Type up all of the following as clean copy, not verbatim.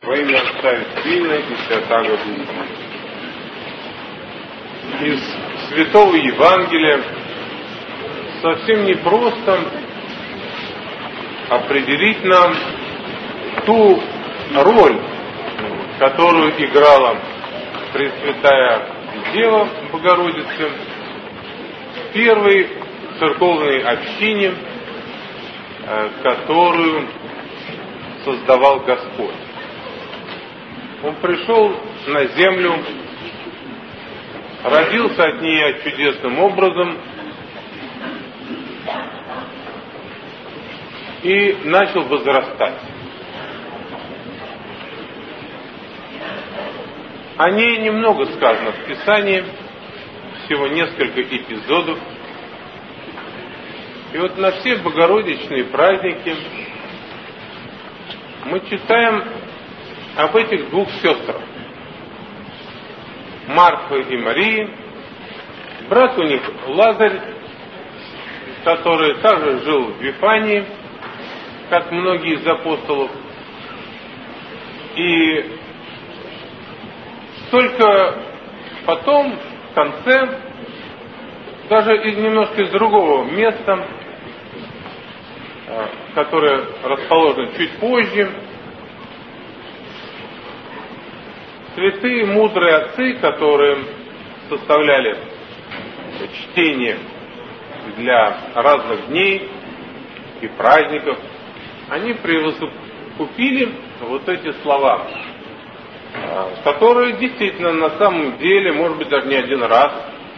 Во имя Отца и Сына и Святаго Духа. Из Святого Евангелия совсем непросто определить нам ту роль, которую играла Пресвятая Дева Богородица в первой церковной общине, которую создавал Господь. Он пришел на землю, родился от нее чудесным образом и начал возрастать. О ней немного сказано в Писании, всего несколько эпизодов. И вот на все богородичные праздники мы читаем об этих двух сестрах, Марфы и Марии, брат у них Лазарь, который также жил в Вифании, как многие из апостолов, и только потом, в конце, даже немножко из другого места, которое расположено чуть позже, святые мудрые отцы, которые составляли чтение для разных дней и праздников, они превосхопили вот эти слова, которые действительно на самом деле, может быть, даже не один раз,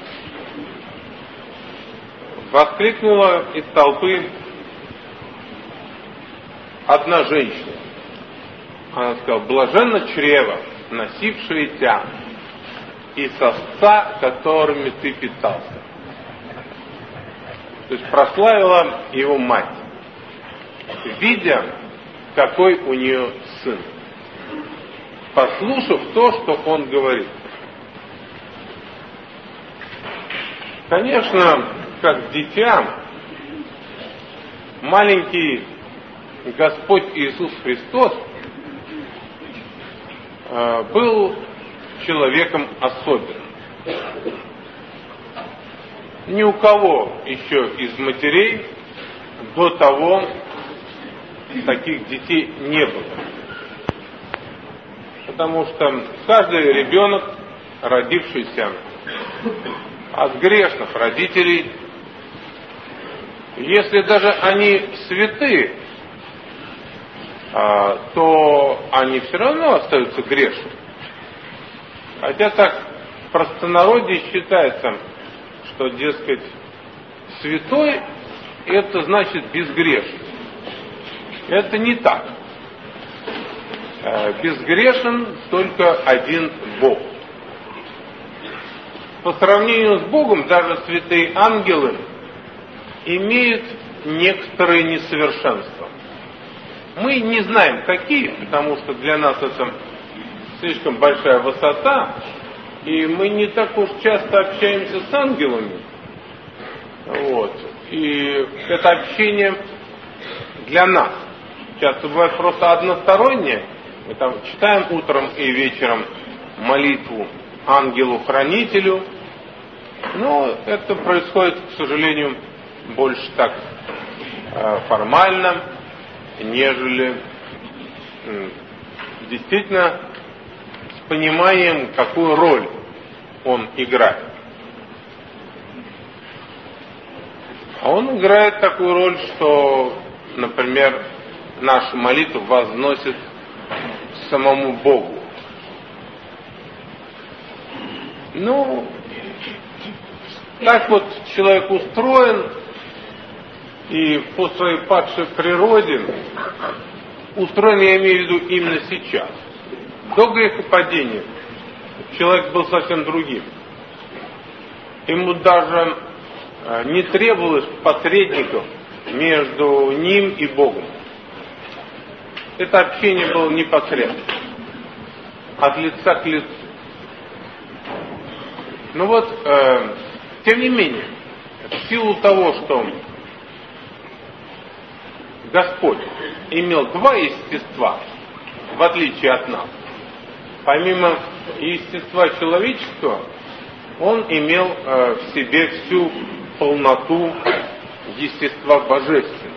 воскликнула из толпы одна женщина. Она сказала: «Блаженно чрево, носившее тебя, и сосца, которыми ты питался». То есть прославила его мать, видя, какой у нее сын, послушав то, что он говорит. Конечно, как дитя, маленький Господь Иисус Христос был человеком особенным. Ни у кого еще из матерей до того таких детей не было. Потому что каждый ребенок, родившийся от грешных родителей, если даже они святые, то они все равно остаются грешными. Хотя так в простонародье считается, что, дескать, святой — это значит безгрешный. Это не так. Безгрешен только один Бог. По сравнению с Богом даже святые ангелы имеют некоторые несовершенства. Мы не знаем, какие, потому что для нас это слишком большая высота, и мы не так уж часто общаемся с ангелами. Вот. И это общение для нас часто бывает просто одностороннее. Мы там читаем утром и вечером молитву ангелу-хранителю, но это происходит, к сожалению, больше так формально, нежели действительно с пониманием, какую роль он играет. А он играет такую роль, что, например, нашу молитву возносит к самому Богу. Ну, так вот человек устроен, и по своей падшей природе устроен, я имею в виду, именно сейчас. До грехопадения человек был совсем другим. Ему даже не требовалось посредников между ним и Богом. Это общение было непосредственно, от лица к лицу. Ну вот, тем не менее, в силу того, что Господь имел два естества, в отличие от нас, помимо естества человеческого, он имел в себе всю полноту естества божественного.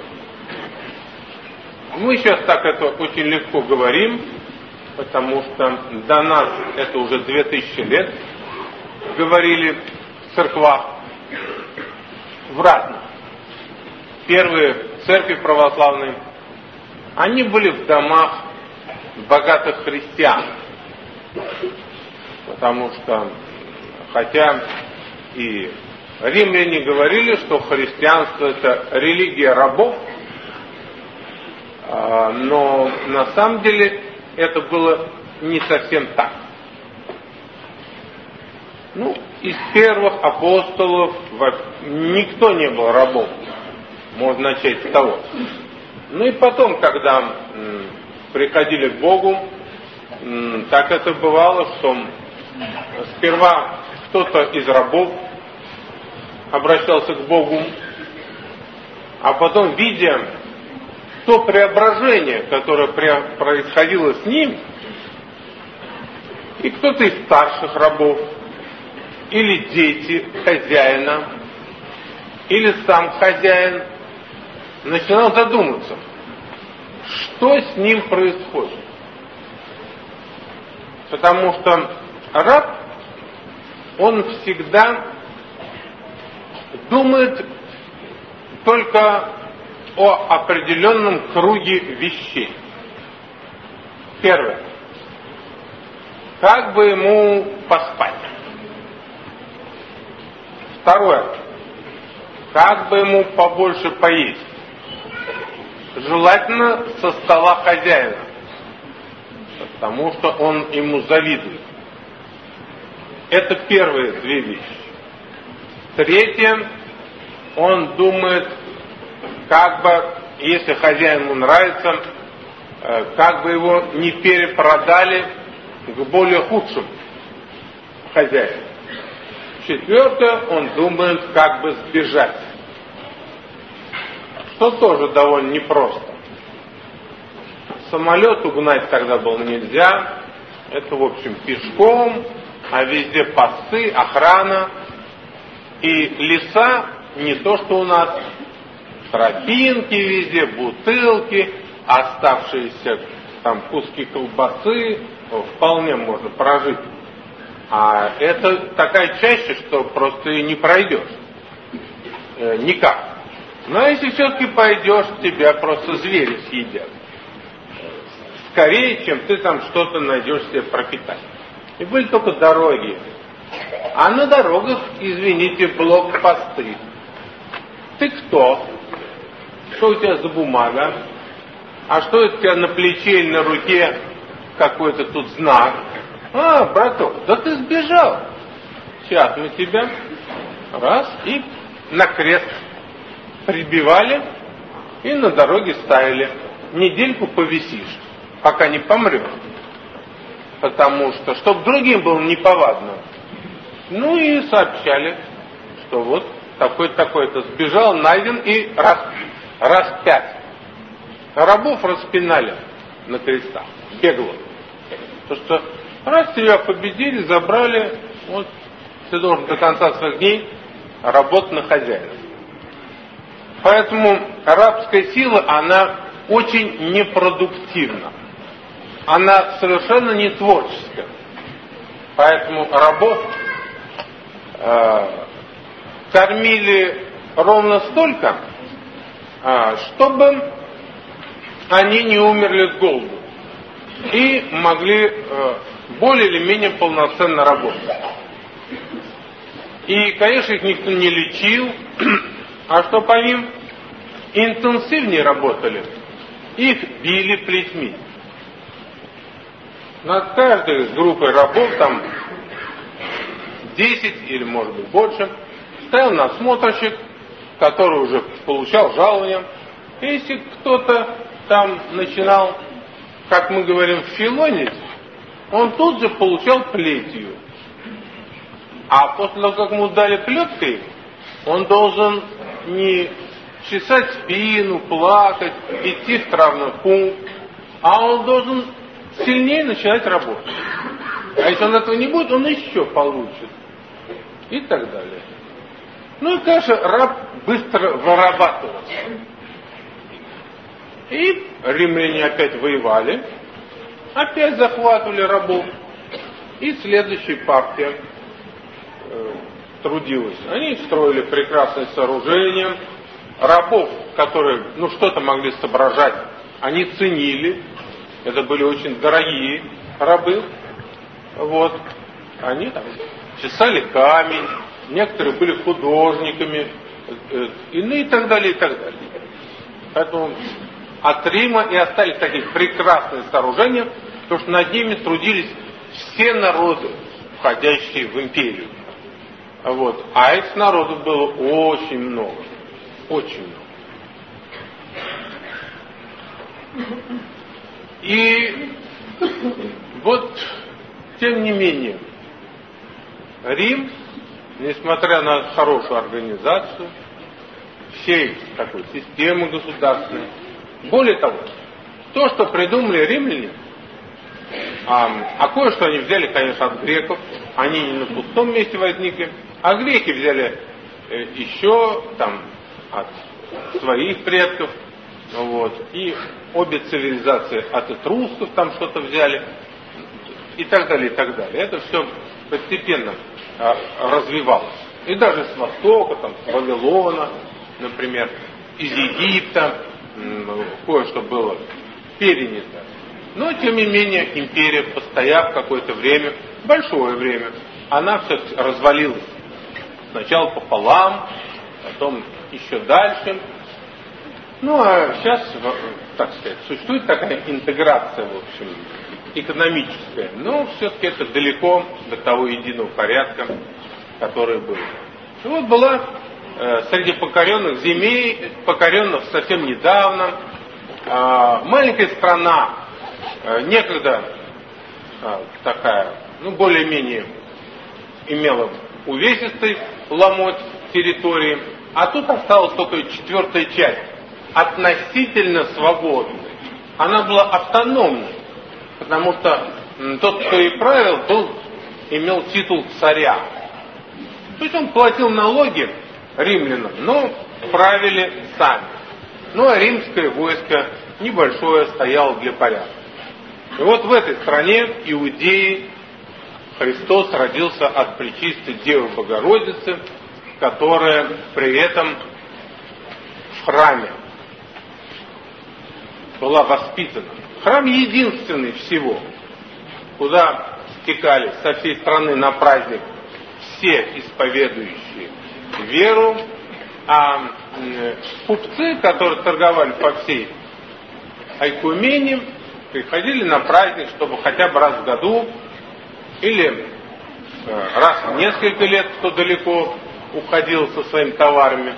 Мы сейчас так это очень легко говорим, потому что до нас это уже 2000 лет говорили в церквах в разных. Первые церкви православные, они были в домах богатых христиан, потому что, хотя и римляне говорили, что христианство это религия рабов, но на самом деле это было не совсем так. Из первых апостолов никто не был рабом, можно начать с того. И потом, когда приходили к Богу, так это бывало, что сперва кто-то из рабов обращался к Богу, а потом, видя то преображение, которое происходило с ним, и кто-то из старших рабов, или дети хозяина, или сам хозяин, начинал задуматься, что с ним происходит. Потому что раб, он всегда думает только о определенном круге вещей. Первое. Как бы ему поспать? Второе. Как бы ему побольше поесть? Желательно со стола хозяина, потому что он ему завидует. Это первые две вещи. Третье, он думает, как бы, если хозяину нравится, как бы его не перепродали к более худшим хозяину. Четвертое, он думает, как бы сбежать. Что тоже довольно непросто. Самолет угнать тогда было нельзя. Это, в общем, пешком, а везде посты, охрана. И леса не то, что у нас. Тропинки везде, бутылки, оставшиеся там куски колбасы, вполне можно прожить. А это такая чаще, что просто и не пройдешь. Никак. Но если все-таки пойдешь, тебя просто звери съедят. Скорее, чем ты там что-то найдешь себе пропитать. И были только дороги. А на дорогах, извините, блокпосты. Ты кто? Что у тебя за бумага? А что это у тебя на плече или на руке какой-то тут знак? А, браток, да ты сбежал. Сейчас мы тебя раз и на крест прибивали и на дороге ставили. Недельку повисишь, пока не помрешь. Потому что, чтобы другим было неповадно. И сообщали, что вот такой-то сбежал, найден и раз 5. Рабов распинали на крестах, бегло. Потому что раз тебя победили, забрали, вот ты должен до конца своих дней работать на хозяина. Поэтому рабская сила, она очень непродуктивна. Она совершенно не творческая. Поэтому рабов кормили ровно столько, чтобы они не умерли с голоду и могли более или менее полноценно работать. И, конечно, их никто не лечил, а что по ним интенсивнее работали, их били плетьми. Над каждой группой рабов, там 10 или может быть больше, стоял надсмотрщик, который уже получал жалование. Если кто-то там начинал, как мы говорим, филонить, он тут же получал плетью. А после того, как ему дали плеткой, он должен не чесать спину, плакать, идти в травмпункт, а он должен сильнее начинать работать. А если он этого не будет, он еще получит. И так далее. Ну и, конечно, раб быстро вырабатывался. И римляне опять воевали, опять захватывали рабов. И следующая партия трудилась. Они строили прекрасные сооружения. Рабов, которые что-то могли соображать, они ценили. Это были очень дорогие рабы. Вот. Они там чесали камень, некоторые были художниками, и так далее, и так далее. Поэтому от Рима и остались такие прекрасные сооружения, потому что над ними трудились все народы, входящие в империю. Вот. А этих народов было очень много. Очень много. И вот, тем не менее, Рим, несмотря на хорошую организацию, всей такой системы государственной, более того, то, что придумали римляне, а кое-что они взяли, конечно, от греков, они не на пустом месте возникли, а греки взяли еще там от своих предков, вот, и обе цивилизации от этрусков там что-то взяли, и так далее, и так далее. Это все постепенно развивалось. И даже с Востока, там, с Вавилона, например, из Египта, кое-что было перенято. Но, тем не менее, империя, постояв какое-то время, большое время, она все-таки развалилась. Сначала пополам, потом еще дальше. Ну, а сейчас, так сказать, существует такая интеграция, в общем, экономическая. Но все-таки это далеко до того единого порядка, который был. И вот была среди покоренных земель, покоренных совсем недавно, маленькая страна, некогда такая, более-менее имела увесистый ломоть территории, а тут осталась только четвертая часть, относительно свободной. Она была автономной, потому что тот, кто и правил, имел титул царя. То есть он платил налоги римлянам, но правили сами. Ну а римское войско небольшое стояло для порядка. И вот в этой стране, Иудеи, Христос родился от Пречистой Девы Богородицы, которая при этом в храме была воспитана. Храм единственный всего, куда стекались со всей страны на праздник все исповедующие веру, а купцы, которые торговали по всей Айкумене, приходили на праздник, чтобы хотя бы раз в году или раз в несколько лет, кто далеко уходил со своими товарами,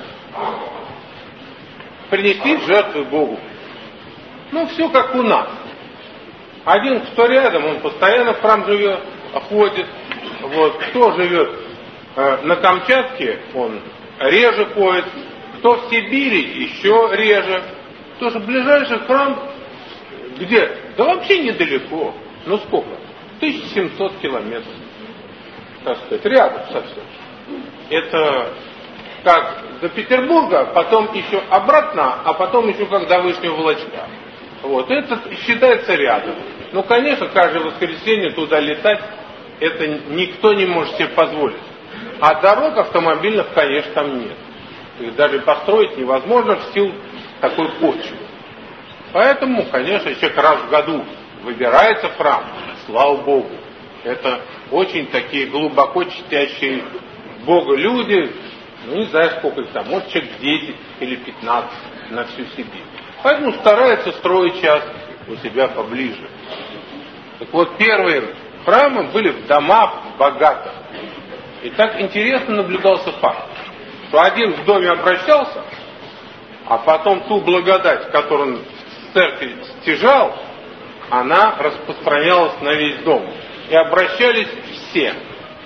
принести жертвы Богу. Все как у нас. Один, кто рядом, он постоянно в храм живет, ходит. Вот. Кто живет на Камчатке, он реже ходит. Кто в Сибири, еще реже. Потому что ближайший храм где? Да вообще недалеко. Сколько? 1700 километров. Так сказать, рядом совсем. Это как до Петербурга, потом еще обратно, а потом еще как до Вышнего Волочка. Вот, это считается рядом. Конечно, каждое воскресенье туда летать, это никто не может себе позволить. А дорог автомобильных, конечно, там нет. Их даже построить невозможно в силу такой почвы. Поэтому, конечно, человек раз в году выбирается в храм, слава Богу. Это очень такие глубоко чтящие Бога люди, не знаю, сколько их там, может, человек 10 или 15 на всю Сибирь. Поэтому стараются строить сейчас у себя поближе. Так вот, первые храмы были в домах богатых. И так интересно наблюдался факт, что один в доме обращался, а потом ту благодать, которую он в церкви стяжал, она распространялась на весь дом. И обращались все.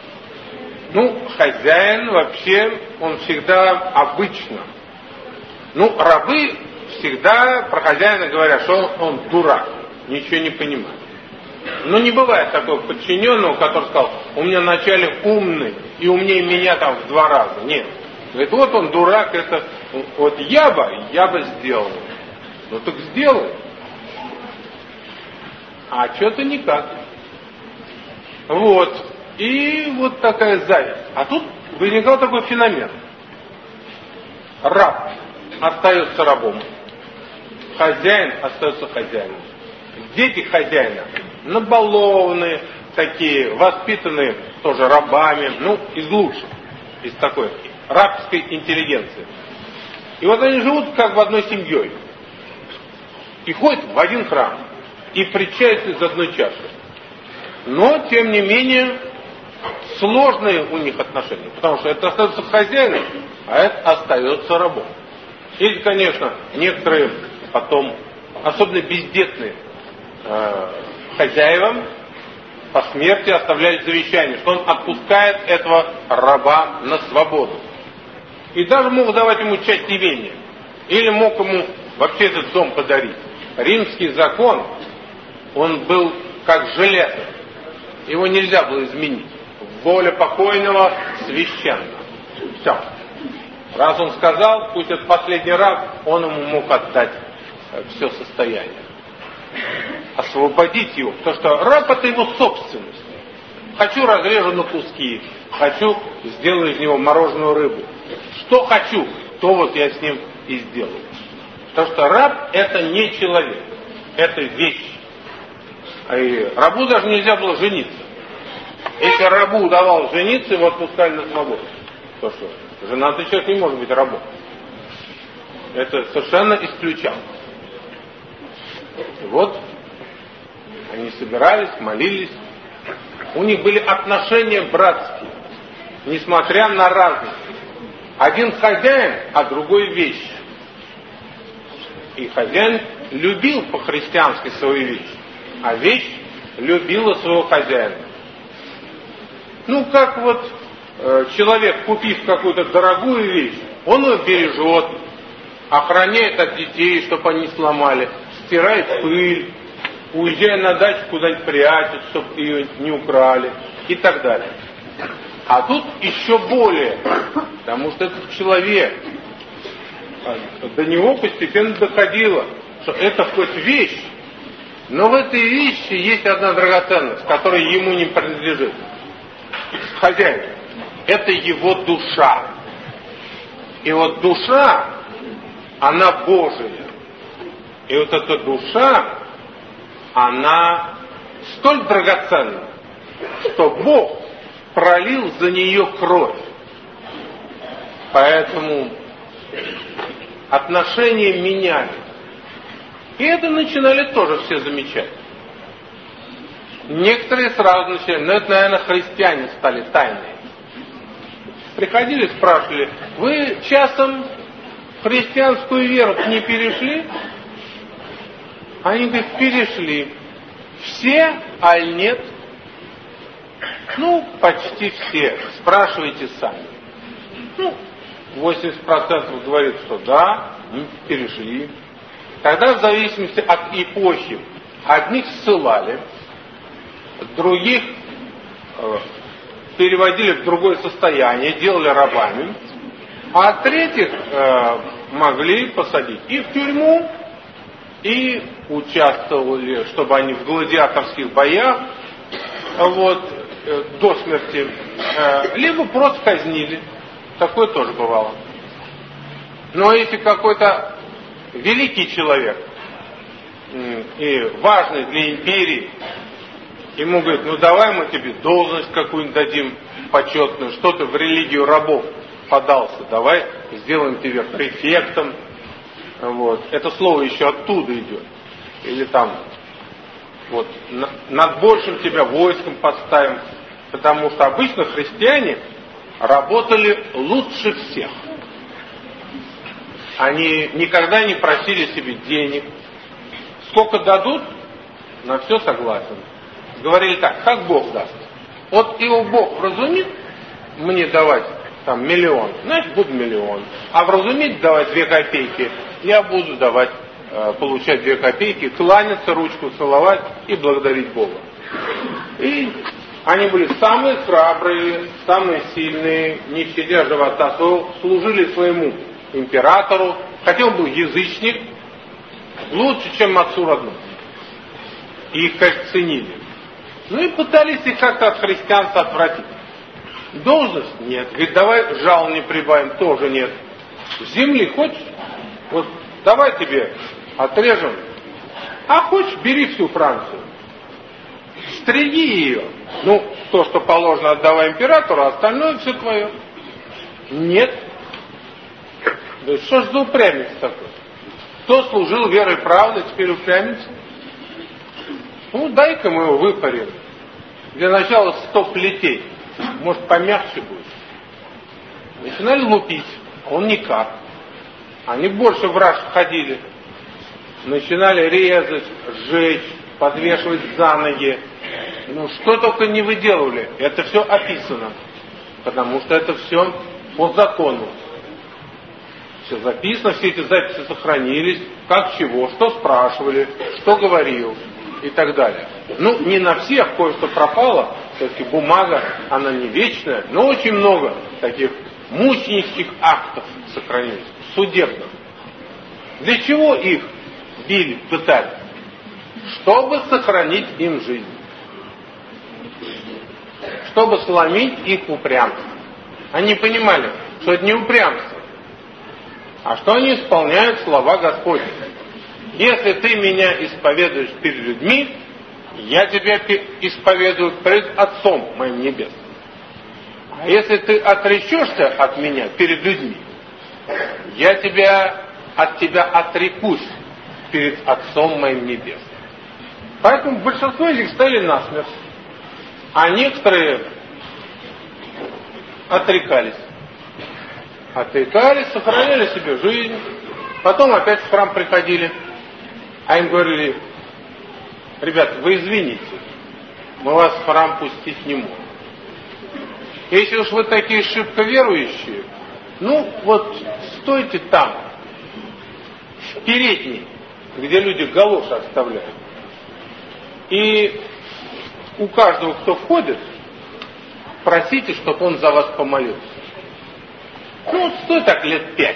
Хозяин вообще, он всегда обычно. Рабы всегда про хозяина говорят, что он дурак, ничего не понимает. Но не бывает такого подчиненного, который сказал, у меня начальник умный и умнее меня там в 2 раза. Нет. Говорит, вот он дурак, это вот я бы сделал. Ну так сделай. А что-то никак. Вот. И вот такая зависть. А тут возникал такой феномен. Раб остается рабом. Хозяин остается хозяином. Дети хозяина набалованные, такие, воспитанные тоже рабами, ну, из лучших, из такой рабской интеллигенции. И вот они живут как в одной семьей. И ходят в один храм. И причаются из одной чаши. Но, тем не менее, сложные у них отношения. Потому что это остается хозяином, а это остается рабом. Или, конечно, некоторые потом, особенно бездетные хозяевам, по смерти оставляли завещание, что он отпускает этого раба на свободу. И даже мог давать ему часть имения. Или мог ему вообще этот дом подарить. Римский закон, он был как железо. Его нельзя было изменить. Воля покойного священна. Все. Раз он сказал, пусть это последний раб, он ему мог отдать все состояние. Освободить его, потому что раб это его собственность. Хочу, разрежу на куски. Хочу, сделаю из него мороженую рыбу. Что хочу, то вот я с ним и сделаю. Потому что раб это не человек, это вещь. И рабу даже нельзя было жениться. Если рабу удавалось жениться, его отпускали на свободу. Потому что женатый человек не может быть рабом. Это совершенно исключалось. И вот они собирались, молились. У них были отношения братские, несмотря на разность. Один хозяин, а другой вещь. И хозяин любил по-христиански свою вещь, а вещь любила своего хозяина. Ну, как вот человек, купив какую-то дорогую вещь, он ее бережет, охраняет от детей, чтобы они не сломали, стирает пыль, уезжая на дачу, куда-нибудь прячет, чтобы ее не украли и так далее. А тут еще более, потому что этот человек, до него постепенно доходило, что это хоть вещь, но в этой вещи есть одна драгоценность, которая ему не принадлежит. Хозяин. Это его душа. И вот душа, она Божия. И вот эта душа, она столь драгоценна, что Бог пролил за нее кровь. Поэтому отношения менялись. И это начинали тоже все замечать. Некоторые сразу начали, но это, наверное, христиане стали тайные. Приходили, спрашивали, вы часом в христианскую веру не перешли? Они говорят, перешли. Все, аль нет? Ну, почти все. Спрашивайте сами. Ну, 80% говорит, что да, перешли. Тогда в зависимости от эпохи одних ссылали, других переводили в другое состояние, делали рабами, а третьих могли посадить и в тюрьму, и участвовали, чтобы они в гладиаторских боях, вот, до смерти, либо просто казнили. Такое тоже бывало. Но если какой-то великий человек и важный для империи, ему говорят, ну давай мы тебе должность какую-нибудь дадим почетную, что ты в религию рабов подался, давай сделаем тебя префектом. Вот. Это слово еще оттуда идет. Или там, вот, над большим тебя войском поставим. Потому что обычно христиане работали лучше всех. Они никогда не просили себе денег. Сколько дадут, на все согласен. Говорили так, как Бог даст. Вот его Бог вразумит мне давать там 1 000 000, значит буду 1 000 000. А вразумит давать 2 копейки, я буду давать, получать 2 копейки, кланяться, ручку целовать и благодарить Бога. И они были самые храбрые, самые сильные, не щадя живота, служили своему императору, хотя он был язычник, лучше, чем отцу родному. И их, конечно, ценили. Ну и пытались их как-то от христианства отвратить. Должность? Нет. Говорит, давай жалование прибавим, тоже нет. Земли хочешь? Вот давай тебе отрежем. А хочешь, бери всю Францию. Стриги ее. Ну, то, что положено, отдавай императору, а остальное все твое. Нет. Да что ж за упрямец такой? Кто служил верой и правдой, теперь упрямец? Ну, дай-ка мы его выпарим. Для начала 100 плетей. Может, помягче будет. Начинали лупить. Он никак. Они больше в раж ходили. Начинали резать, сжечь, подвешивать за ноги. Ну, что только не выделывали. Это все описано. Потому что это все по закону. Все записано, все эти записи сохранились. Как чего, что спрашивали, что говорил и так далее. Ну, не на всех кое-что пропало. Все-таки бумага, она не вечная. Но очень много таких мученических актов сохранилось. Судебных. Для чего их били, пытали? Чтобы сохранить им жизнь. Чтобы сломить их упрямство. Они понимали, что это не упрямство, а что они исполняют слова Господни. Если ты меня исповедуешь перед людьми, я тебя исповедую пред Отцом моим небесным. А если ты отречешься от меня перед людьми, я от тебя отрекусь перед Отцом моим небесным. Поэтому большинство из них стояли насмерть, а некоторые отрекались. Отрекались, сохраняли себе жизнь, потом опять в храм приходили, а им говорили: ребята, вы извините, мы вас в храм пустить не можем. Если уж вы такие шибко верующие, ну вот стойте там, в передней, где люди галоши оставляют. И у каждого, кто входит, просите, чтобы он за вас помолился. Ну, стой так лет 5.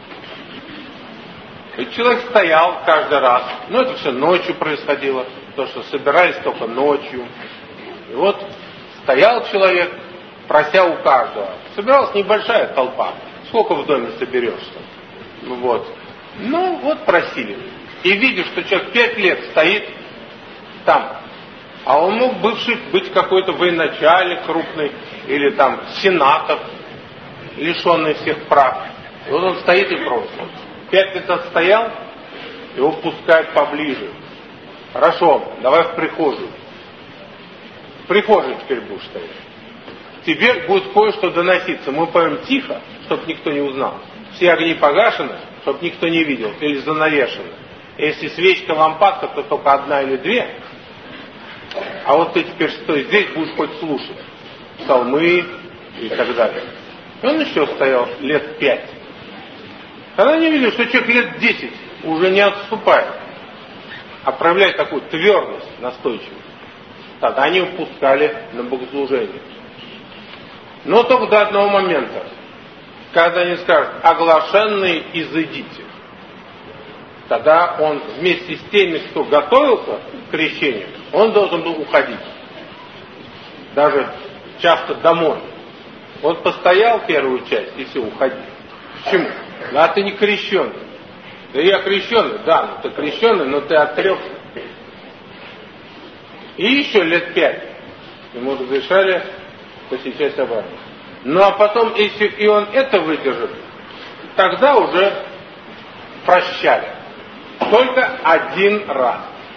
И человек стоял каждый раз. Ну, это все ночью происходило, то, что собирались только ночью. И вот стоял человек, прося у каждого. Собиралась небольшая толпа. Сколько в доме соберешься? Вот. Ну, вот просили. И видишь, что человек 5 лет стоит там. А он мог быть какой-то военачальник крупный, или там сенатор, лишенный всех прав. И вот он стоит и просит. 5 лет отстоял, его пускают поближе. Хорошо, давай в прихожую. В прихожей теперь будешь стоять. Тебе будет кое-что доноситься. Мы поем тихо, чтобы никто не узнал. Все огни погашены, чтобы никто не видел, или занавешены. Если свечка, лампадка, то только 1 или 2. А вот ты теперь стой здесь, будешь хоть слушать псалмы и так далее. И он еще стоял лет 5. Когда они видели, что человек лет 10 уже не отступает, а проявляет такую твердость, настойчивость, тогда они упускали на богослужение. Но только до одного момента, когда они скажут: оглашенные, изыдите. Тогда он вместе с теми, кто готовился к крещению, он должен был уходить. Даже часто домой. Вот постоял первую часть, и все, уходи. Почему? Да, ты не крещеный. Да я крещеный, да, ну ты крещеный, но ты отрекся. И еще лет 5 ему разрешали посещать собрание. Ну а потом, если и он это выдержит, тогда уже прощали. Только 1 раз.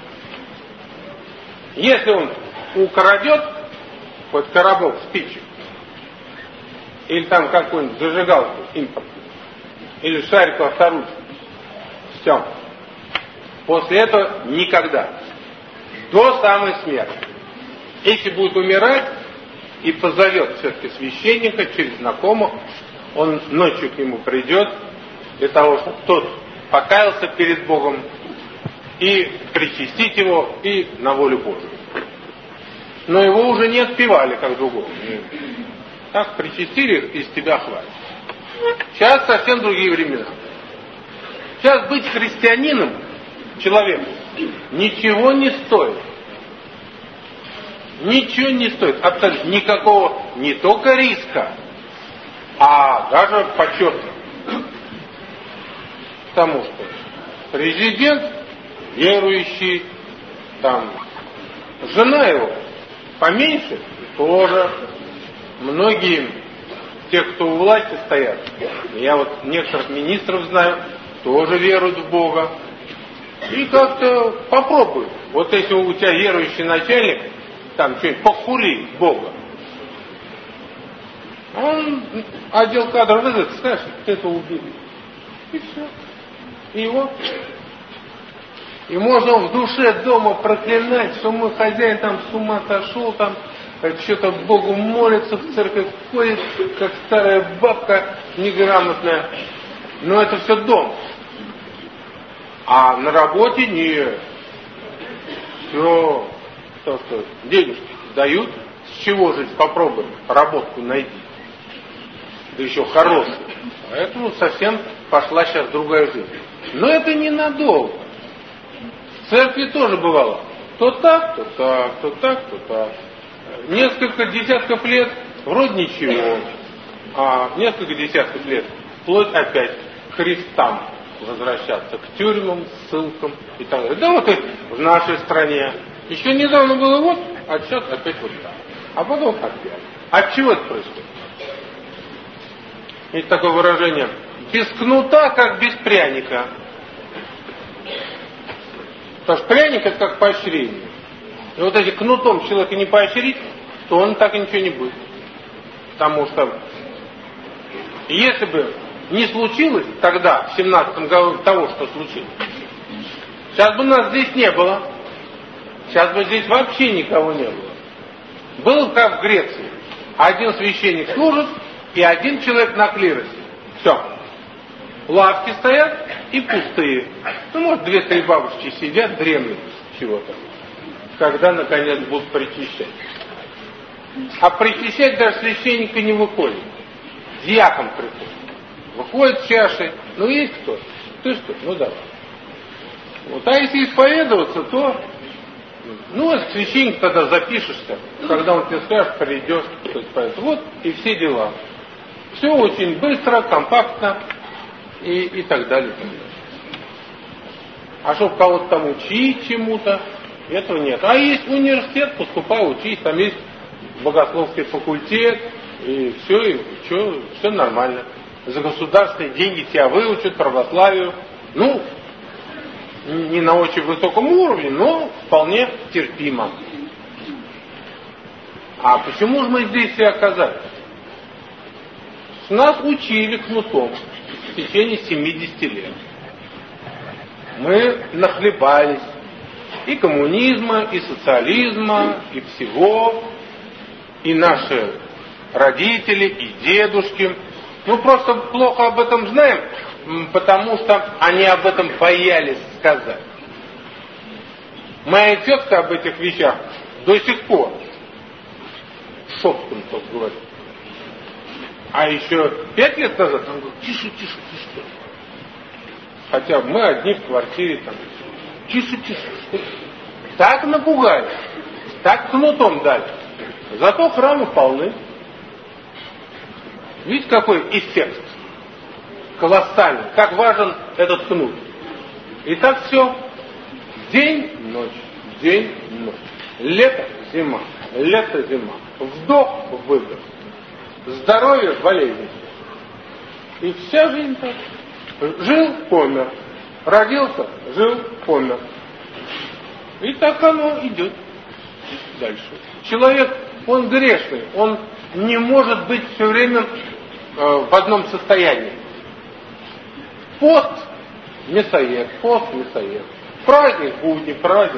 Если он украдет хоть коробок спичек, или там какую-нибудь зажигалку импортную, или шарик авторучку, все. После этого никогда. До самой смерти. Если будет умирать и позовет все-таки священника через знакомых, он ночью к нему придет, для того, чтобы тот покаялся перед Богом и причастить его и на волю Божию. Но его уже не отпевали как другого. Так причастили, из тебя хватит. Сейчас совсем другие времена. Сейчас быть христианином, человеку, ничего не стоит. Ничего не стоит. Абсолютно никакого не только риска, а даже почета. Потому что президент верующий, там, жена его поменьше, тоже многие, те, кто у власти стоят, я вот некоторых министров знаю, тоже веруют в Бога. И как-то попробуй. Вот если у тебя верующий начальник, там что-нибудь похули Бога. Он отдел кадров вызовет, скажет, ты это убили. И все. И его. И можно в душе дома проклинать, что мой хозяин там с ума сошел, там что-то Богу молится, в церковь ходит, как старая бабка неграмотная. Но это все дом. А на работе нет. Все, то, что денежки дают, с чего жить, попробуй, работку найди. Да еще хорошую. Поэтому совсем пошла сейчас другая жизнь. Но это ненадолго. В церкви тоже бывало. То так, то так, то так, то так. Несколько десятков лет вроде ничего. А несколько десятков лет вплоть опять к крестам возвращаться, к тюрьмам, ссылкам и так далее. Да вот и в нашей стране. Еще недавно было вот, а сейчас опять вот так. А потом опять. От чего это происходит? Есть такое выражение: без кнута, как без пряника. Потому что пряник это как поощрение. И вот если кнутом человека не поощрить, то он так и ничего не будет. Потому что если бы не случилось тогда, в 17-м году, того, что случилось, сейчас бы нас здесь не было. Сейчас бы здесь вообще никого не было. Было как в Греции. Один священник служит, и один человек на клиросе. Все. Лавки стоят и пустые. Ну, может, 2-3 бабушки сидят, дремлют чего-то. Когда, наконец, будут причащать. А причащать даже священника не выходит. Диакон приходит. Выходит с чашей. Ну, есть кто? Ты что? Ну, давай. Вот. А если исповедоваться, то... Ну, священник тогда запишешься. Когда он тебе скажет, придешь. Вот и все дела. Все очень быстро, компактно и так далее. А чтобы кого-то там учить чему-то, этого нет. А есть университет, поступай, учись, там есть богословский факультет, и все нормально. За государственные деньги тебя выучат, православию. Ну, не на очень высоком уровне, но вполне терпимо. А почему же мы здесь и оказались? Нас учили кнутом в течение 70 лет. Мы нахлебались и коммунизма, и социализма, и всего, и наши родители, и дедушки. Мы просто плохо об этом знаем, потому что они об этом боялись сказать. Моя тетка об этих вещах до сих пор шепотом только говорит. А еще 5 лет назад он говорит: тише. Хотя мы одни в квартире там. Тише. Так напугали, так кнутом дали. Зато храмы полны. Видите, какой эффект колоссальный, как важен этот кнут. И так все. День, ночь. Лето, зима. Вдох, выдох. Здоровье, болезнь. И вся жизнь так. Жил, помер. Родился, жил, помер. И так оно идет дальше. Человек, он грешный, он не может быть все время в одном состоянии. Пост, мясоед. Праздник, будни.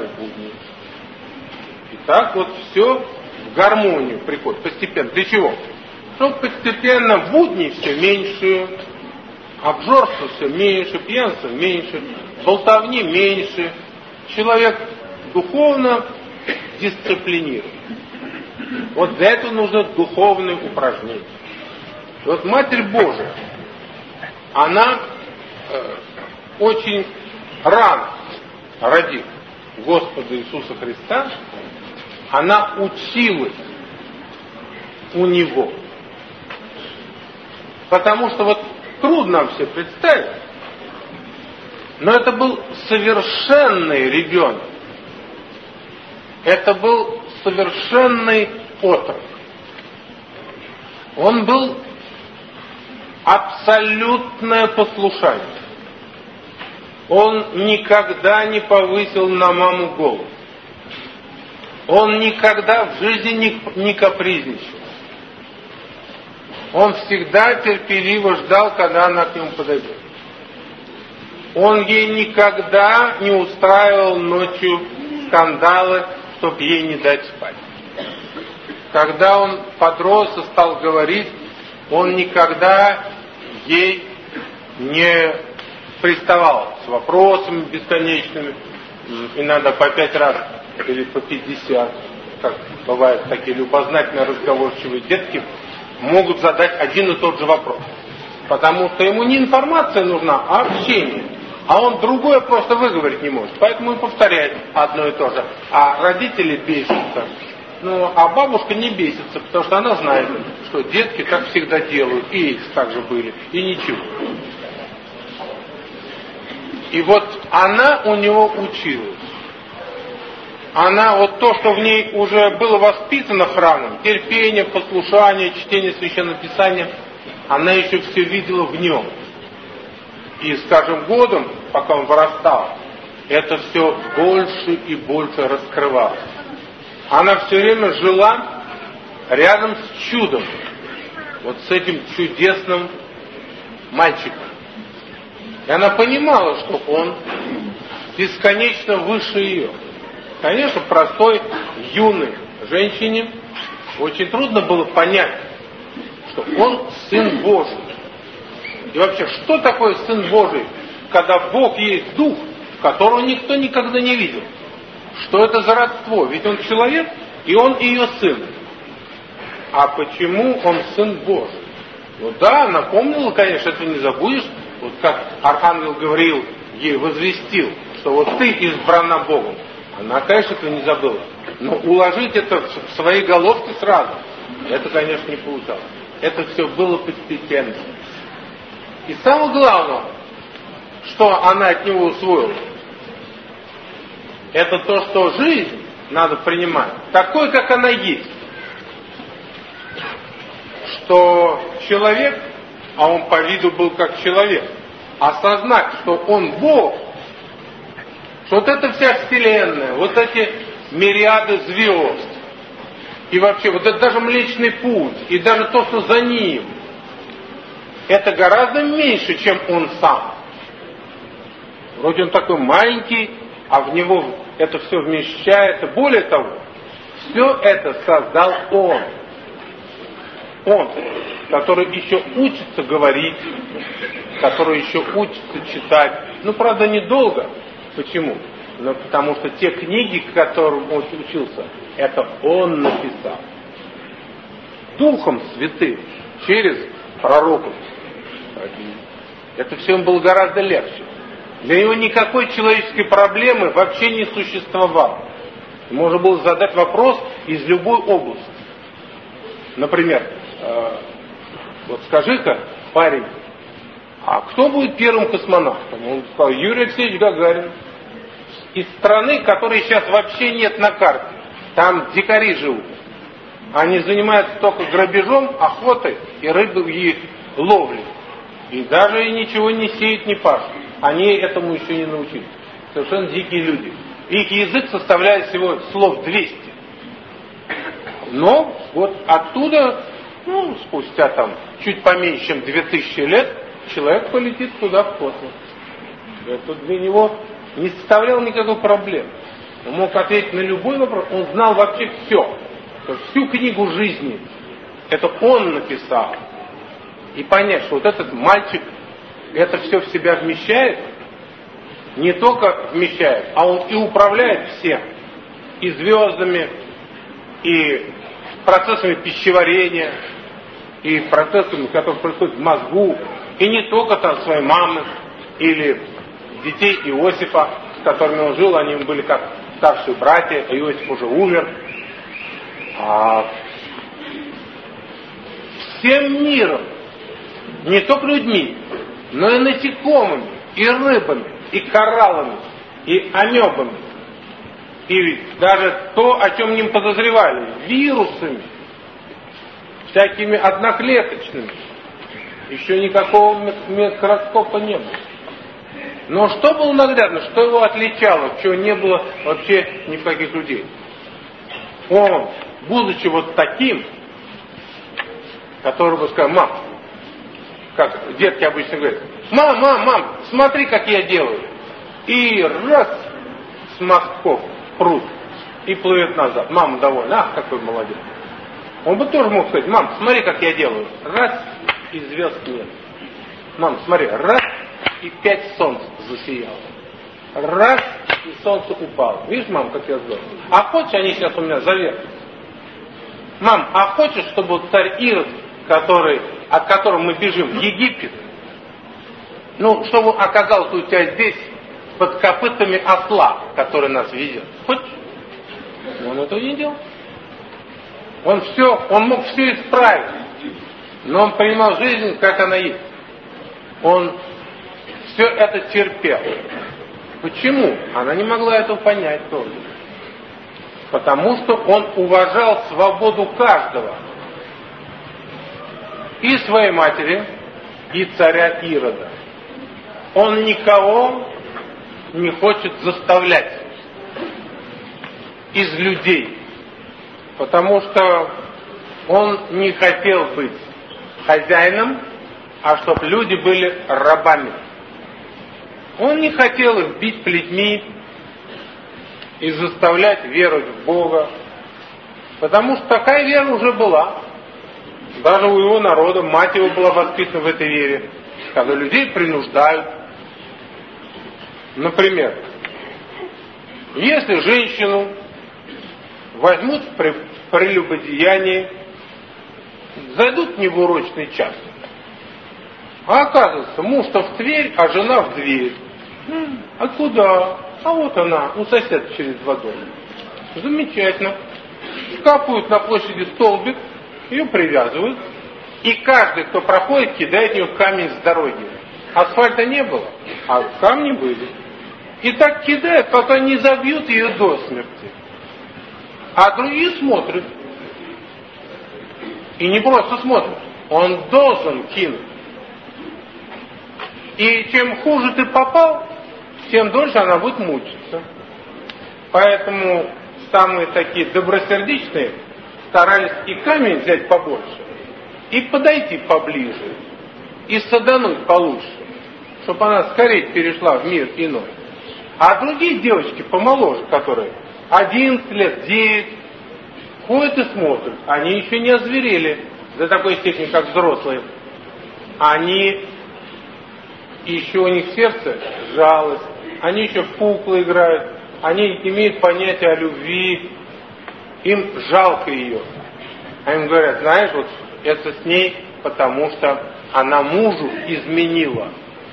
И так вот все в гармонию приходит постепенно. Для чего? Чтобы постепенно будни все меньше, обжорства все меньше, пьянства меньше, болтовни меньше. Человек духовно дисциплинирован. Вот для этого нужно духовное упражнение. И вот Матерь Божия, она очень рано, родив Господа Иисуса Христа, она училась у Него. Потому что вот трудно нам себе представить, но это был совершенный ребенок. Это был совершенный отрок. Он был абсолютное послушание. Он никогда не повысил на маму голос. Он никогда в жизни не капризничал. Он всегда терпеливо ждал, когда она к нему подойдет. Он ей никогда не устраивал ночью скандалы, чтобы ей не дать спать. Когда он подрос и стал говорить, он никогда ей не приставал с вопросами бесконечными, иногда по 5 раз или по 50, как бывают такие любознательно разговорчивые детки, могут задать один и тот же вопрос. Потому что ему не информация нужна, а общение. А он другое просто выговорить не может. Поэтому и повторяет одно и то же. А родители бесятся. Ну, а бабушка не бесится, потому что она знает, что детки так всегда делают. И их так же были. И ничего. И вот она у него училась. Она, вот то, что в ней уже было воспитано храмом, терпение, послушание, чтение Священного Писания, она еще все видела в нем. И с каждым годом, пока он вырастал, это все больше и больше раскрывалось. Она все время жила рядом с чудом, вот с этим чудесным мальчиком. И она понимала, что он бесконечно выше ее. Конечно, простой, юной женщине очень трудно было понять, что он Сын Божий. И вообще, что такое Сын Божий, когда Бог есть Дух, которого никто никогда не видел? Что это за родство? Ведь он человек, и он ее сын. А почему он Сын Божий? Ну да, она помнила, конечно, этого не забудешь. Вот как архангел Гавриил ей возвестил, что вот ты избрана Богом. Она, конечно, этого не забыла. Но уложить это в своей головке сразу, это, конечно, не получалось. Это все было постепенно. И самое главное, что она от него усвоила, это то, что жизнь надо принимать такой, как она есть. Что человек, а он по виду был как человек, осознать, что он Бог, что вот эта вся вселенная, вот эти мириады звезд, и вообще вот это даже Млечный Путь, и даже то, что за ним, это гораздо меньше, чем он сам. Вроде он такой маленький, а в него это все вмещается. Более того, все это создал он. Он, который еще учится говорить, который еще учится читать. Ну, правда, недолго. Почему? Ну, потому что те книги, к которым он учился, это он написал. Духом Святым, через пророков. Это все ему было гораздо легче. Для него никакой человеческой проблемы вообще не существовало. Можно было задать вопрос из любой области. Например, вот скажи-ка, парень, а кто будет первым космонавтом? Он сказал, Юрий Алексеевич Гагарин. Из страны, которой сейчас вообще нет на карте. Там дикари живут. Они занимаются только грабежом, охотой и рыбой ловлей. И даже ничего не сеют, не пашут. Они этому еще не научились. Совершенно дикие люди. Их язык составляет всего слов 200. Но вот оттуда, ну, спустя там чуть поменьше, чем 2000 лет, человек полетит туда, в космос. Это для него не составляло никакой проблемы. Он мог ответить на любой вопрос. Он знал вообще все. Всю книгу жизни. Это он написал. И понять, что вот этот мальчик это все в себя вмещает, не только вмещает, а он и управляет всем. И звездами, и процессами пищеварения и процессами, которые происходят в мозгу, и не только там своей мамы или детей Иосифа, с которыми он жил, они были как старшие братья, а Иосиф уже умер. Всем миром, не только людьми, но и насекомыми, и рыбами, и кораллами, и амебами, и даже то, о чем не подозревали, вирусами, всякими одноклеточными. Еще никакого микроскопа не было. Но что было наглядно, что его отличало, чего не было вообще ни в каких людей? Он, будучи вот таким, который бы сказал: мам, как детки обычно говорят: мам, смотри, как я делаю. И раз, с мостков пруд, и плывет назад. Мама довольна: ах, какой молодец. Он бы тоже мог сказать: мам, смотри, как я делаю. Раз, и звезд нет. Мам, смотри, раз, и 5 солнц засияло. Раз, и солнце упало. Видишь, мам, как я сделал? А хочешь, они сейчас у меня завертятся? Мам, а хочешь, чтобы вот царь Ирод, от которого мы бежим в Египет, чтобы он оказался у тебя здесь, под копытами осла, который нас везет? Хочешь? Но он этого не делал. Он мог все исправить, но он принимал жизнь, как она есть. Он все это терпел. Почему? Она не могла этого понять тоже. Потому что он уважал свободу каждого. И своей матери, и царя Ирода. Он никого не хочет заставлять из людей. Потому что он не хотел быть хозяином, а чтобы люди были рабами. Он не хотел их бить плетьми и заставлять веровать в Бога. Потому что такая вера уже была. Даже у его народа, мать его была воспитана в этой вере. Когда людей принуждают. Например, если женщину возьмут в прелюбодеянии, зайдут в неурочный час, а оказывается, муж-то в Тверь, а жена в дверь. А куда? А вот она, у соседа через 2 дома. Замечательно. Скапывают на площади столбик, ее привязывают, и каждый, кто проходит, кидает в нее камень с дороги. Асфальта не было, а камни были. И так кидают, пока не забьют ее до смерти. А другие смотрят. И не просто смотрят, он должен кинуть. И чем хуже ты попал, тем дольше она будет мучиться. Поэтому самые такие добросердечные старались и камень взять побольше, и подойти поближе, и садануть получше, чтобы она скорее перешла в мир иной. А другие девочки помоложе, которые 11 лет, 9, ходят и смотрят. Они еще не озверели до такой степени, как взрослые. Они еще, у них сердце жалость, они еще в куклы играют, они имеют понятие о любви, им жалко ее. А им говорят: знаешь, вот это с ней, потому что она мужу изменила.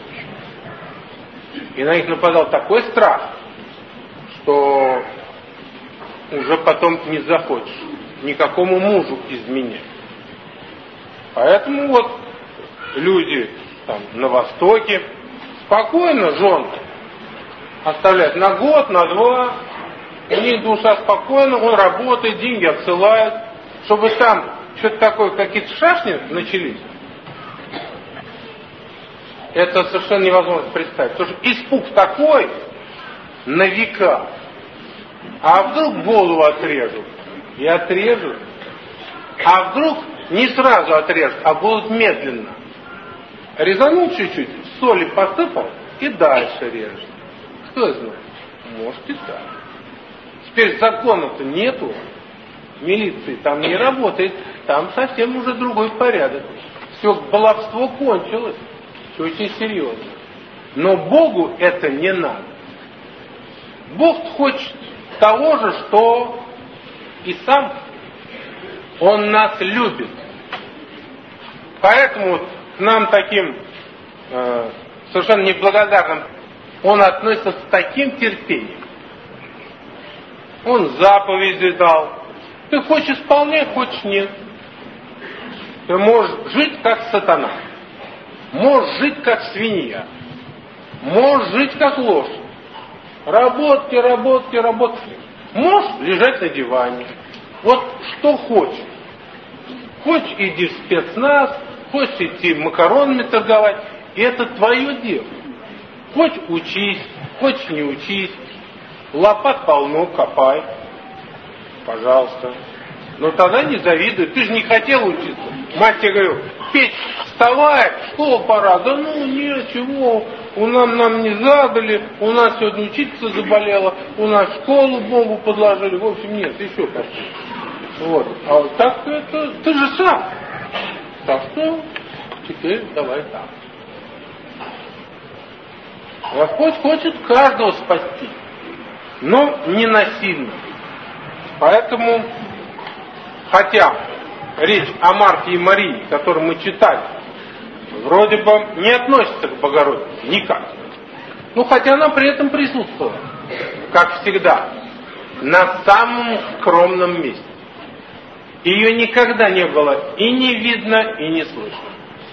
И на них нападал такой страх, что уже потом не захочешь никакому мужу изменять. Поэтому вот люди там на Востоке спокойно жен оставляют на год, на 2, у них душа спокойна, он работает, деньги отсылает, чтобы там что-то такое, какие-то шашни начались. Это совершенно невозможно представить. Потому что испуг такой на века. А вдруг голову отрежут? И отрежут. А вдруг не сразу отрежут, а будут медленно. Резанул чуть-чуть, соли посыпал и дальше режет. Кто знает? Может и так. Теперь закона-то нету. Милиции там не работает. Там совсем уже другой порядок. Все, баловство кончилось. Все очень серьезно. Но Богу это не надо. Бог хочет того же, что и сам. Он нас любит. Поэтому к нам таким совершенно неблагодарным Он относится с таким терпением. Он заповеди дал. Ты хочешь исполнять, хочешь нет. Ты можешь жить как сатана. Можешь жить как свинья. Можешь жить как лошадь. Работки. Можешь лежать на диване. Вот что хочешь. Хочешь иди в спецназ, хочешь идти макаронами торговать. И это твое дело. Хочешь учись, хочешь не учись. Лопат полно, копай. Пожалуйста. Но тогда не завидуй. Ты же не хотел учиться. Мать тебе говорила: Петь, вставай, в школу пора. Да ну нет, чего, нам не задали, у нас сегодня учительница заболела, у нас в школу бомбу подложили. В общем, нет, еще пошли. Вот. А вот так это ты же сам. Так что теперь давай так. Господь хочет каждого спасти, но не насильно. Поэтому, хотя речь о Марфе и Марии, которую мы читали, вроде бы не относится к Богородице никак. Ну, хотя она при этом присутствовала, как всегда, на самом скромном месте. Ее никогда не было и не видно, и не слышно.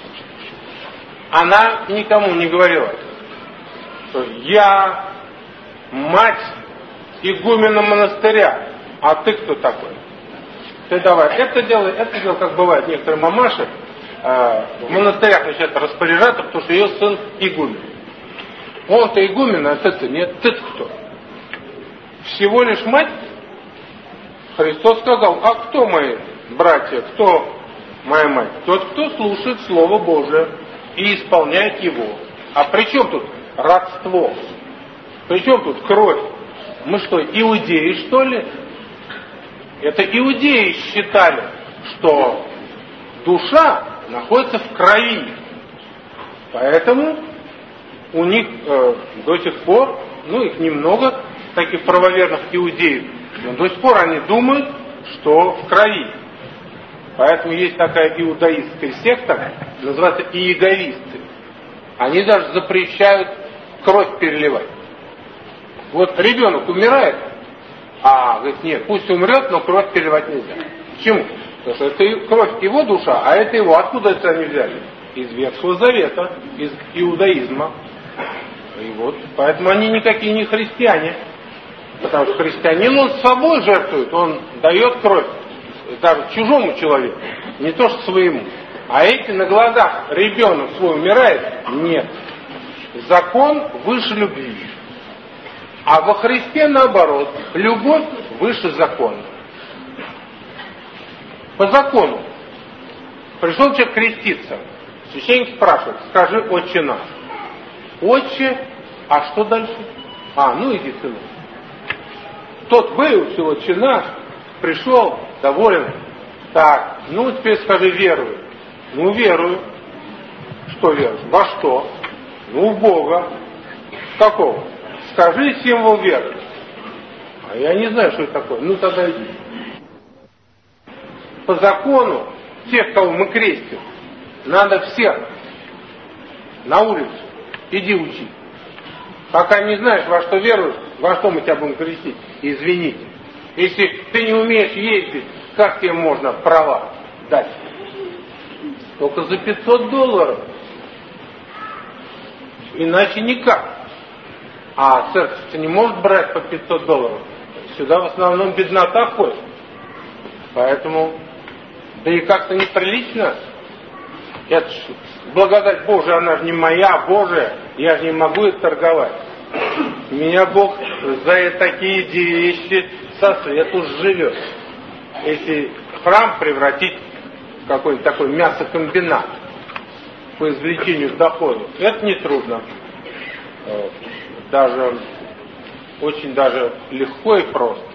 Она никому не говорила, что я мать игумена монастыря, а ты кто такой? Ты давай это делай, как бывает некоторые мамаши в монастырях начинают распоряжаться, потому что ее сын игумен. Он-то игумен, а ты-то нет. Ты-то кто? Всего лишь мать? Христос сказал: а кто мои братья, кто моя мать? Тот, кто слушает Слово Божие и исполняет его. А при чем тут родство? При чем тут кровь? Мы что, иудеи, что ли? Это иудеи считали, что душа находится в крови. Поэтому у них до сих пор, их немного, таких правоверных иудеев, но до сих пор они думают, что в крови. Поэтому есть такая иудаистская секта, называется иеговисты. Они даже запрещают кровь переливать. Вот ребенок умирает, говорит, нет, пусть умрет, но кровь переливать нельзя. Почему? Потому что это кровь его душа, а это его. Откуда это они взяли? Из Ветхого Завета, из иудаизма. И вот, поэтому они никакие не христиане. Потому что христианин, он собой жертвует, он дает кровь даже чужому человеку, не то что своему. А эти на глазах ребенок свой умирает? Нет. Закон выше любви. А во Христе наоборот, любовь выше закона. По закону. Пришел человек креститься. Священник спрашивает: скажи, отче наш. Отче, а что дальше? Иди, сынок. Тот выучил отче наш, пришел, доволен. Так, теперь скажи, верую. Верую. Что веруешь? Во что? В Бога. Какого? Скажи символ веры. А я не знаю, что это такое. Тогда иди. По закону, тех, кого мы крестим, надо всех на улицу. Иди учи. Пока не знаешь, во что веруешь, во что мы тебя будем крестить. Извините. Если ты не умеешь ездить, как тебе можно права дать? Только за $500. Иначе никак. А церковь-то не может брать по $500. Сюда в основном беднота ходит. Поэтому, да и как-то неприлично. Это ж благодать Божия, она же не моя, Божия. Я же не могу это торговать. Меня Бог за такие вещи со свету живет. Если храм превратить в какой-нибудь такой мясокомбинат по извлечению доходов, это нетрудно. Очень даже легко и просто.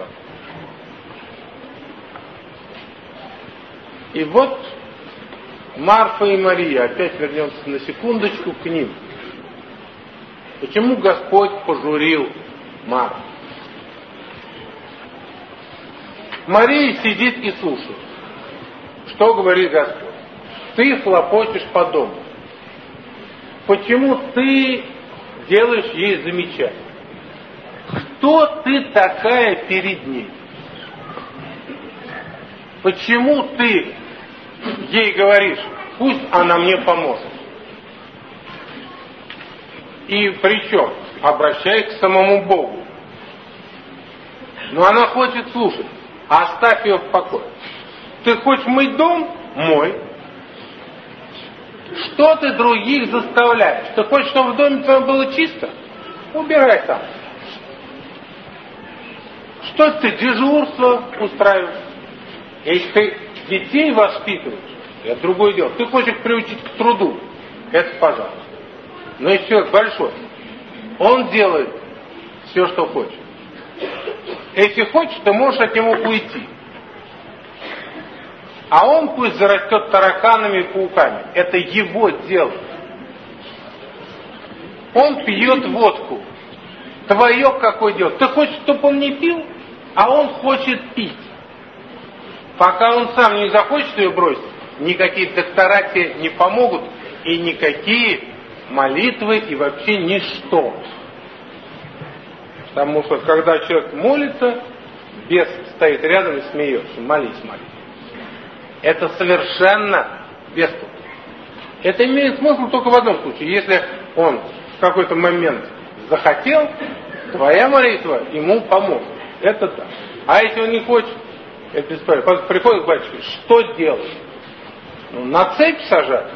И вот Марфа и Мария, опять вернемся на секундочку к ним. Почему Господь пожурил Марфу? Мария сидит и слушает. что говорит Господь? Ты хлопочешь по дому. Почему ты делаешь ей замечание? Кто ты такая перед ней? Почему ты ей говоришь, пусть она мне поможет? И причем, обращаясь к самому Богу. Но она хочет слушать. Оставь ее в покое. Ты хочешь мыть дом? Мой. Что ты других заставляешь? Ты хочешь, чтобы в доме твоем было чисто? Убирай там. Что ты дежурство устраиваешь? Если ты детей воспитываешь, это другое дело. Ты хочешь их приучить к труду. Это пожалуйста. Но если человек большой, он делает все, что хочет. Если хочешь, ты можешь от него уйти. А он пусть зарастет тараканами и пауками. Это его дело. Он пьет водку. Твое какое дело? Ты хочешь, чтобы он не пил, а он хочет пить. Пока он сам не захочет ее бросить, никакие доктора тебе не помогут, и никакие молитвы, и вообще ничто. Потому что, когда человек молится, бес стоит рядом и смеется. Молись, молись. Это совершенно бесплатно. Это имеет смысл только в одном случае. Если он в какой-то момент захотел, твоя молитва ему поможет. Это так. А если он не хочет, это бесполезно. Приходит к батюшке, что делать? Ну, на цепь сажать.